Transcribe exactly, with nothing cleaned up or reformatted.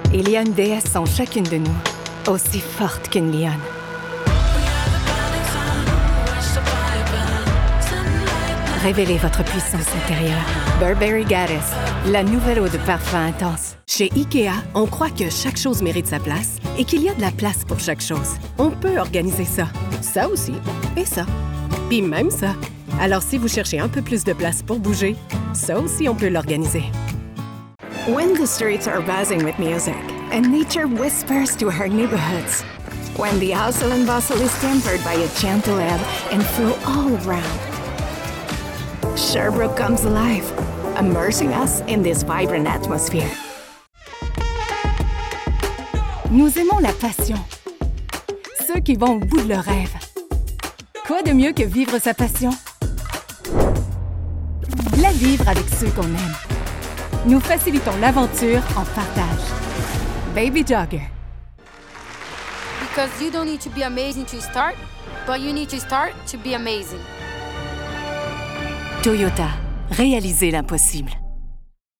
Il y a une déesse en chacune de nous, aussi forte qu'une lionne. Révélez votre puissance intérieure. Burberry Goddess, la nouvelle eau de parfum intense. Chez IKEA, on croit que chaque chose mérite sa place et qu'il y a de la place pour chaque chose. On peut organiser ça, ça aussi, et ça, puis même ça. Alors si vous cherchez un peu plus de place pour bouger, ça aussi on peut l'organiser. When the streets are buzzing with music and nature whispers to her neighborhoods. When the hustle and bustle is tempered by a gentle ebb and flow all around. Sherbrooke comes alive, immersing us in this vibrant atmosphere. Nous aimons la passion. Ceux qui vont au bout de leurs rêves. Quoi de mieux que vivre sa passion? La vivre avec ceux qu'on aime. Nous facilitons l'aventure en partage. Baby Jogger. Because you don't need to be amazing to start, but you need to start to be amazing. Toyota, réalisez l'impossible.